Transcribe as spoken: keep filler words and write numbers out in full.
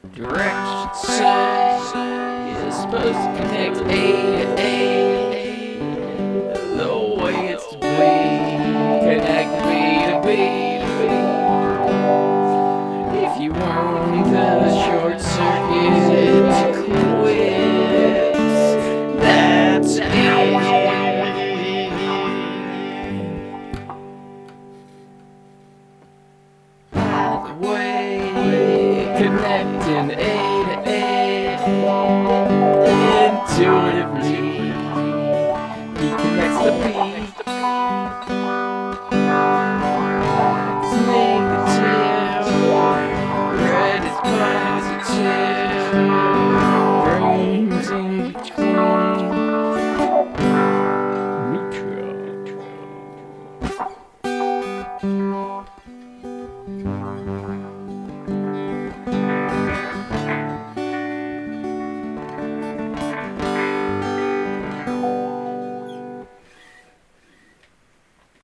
Direction sign is supposed to connect A to A. The way it's to be, connect B to B to B. If you want the short circuit to quit, that's it. By the way, connecting A